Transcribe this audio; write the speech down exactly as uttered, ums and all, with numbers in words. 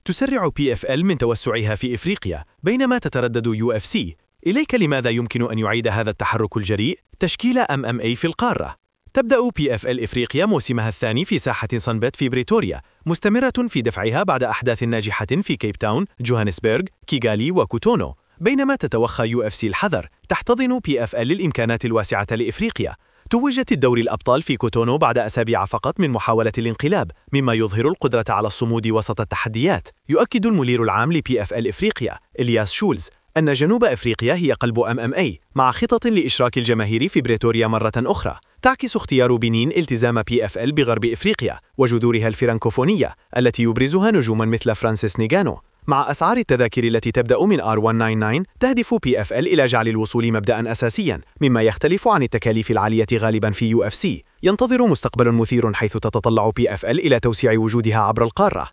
تسرع بي إف إل من توسعها في إفريقيا بينما تتردد يو إف سي. إليك لماذا يمكن أن يعيد هذا التحرك الجريء؟ تشكيل إم إم إيه في القارة. تبدأ بي إف إل إفريقيا موسمها الثاني في ساحة سانبت في بريتوريا، مستمرة في دفعها بعد أحداث ناجحة في كيب تاون، جوهانسبرغ، كيغالي وكوتونو، بينما تتوخى يو إف سي الحذر. تحتضن بي إف إل الإمكانات الواسعة لإفريقيا. توجت الدور الأبطال في كوتونو بعد أسابيع فقط من محاولة الانقلاب، مما يظهر القدرة على الصمود وسط التحديات. يؤكد المدير العام لبي إف إل إفريقيا إلياس شولز أن جنوب أفريقيا هي قلب إم إم إيه، مع خطط لإشراك الجماهير في بريتوريا مرة أخرى. تعكس اختيار بنين التزام بي إف إل بغرب إفريقيا وجذورها الفرنكوفونية التي يبرزها نجوما مثل فرانسيس نيغانو. مع أسعار التذاكر التي تبدأ من آر مئتين وتسعة وتسعين، تهدف بي إف إل إلى جعل الوصول مبدأ أساسيا، مما يختلف عن التكاليف العالية غالبا في يو إف سي. ينتظر مستقبل مثير حيث تتطلع بي إف إل إلى توسيع وجودها عبر القارة.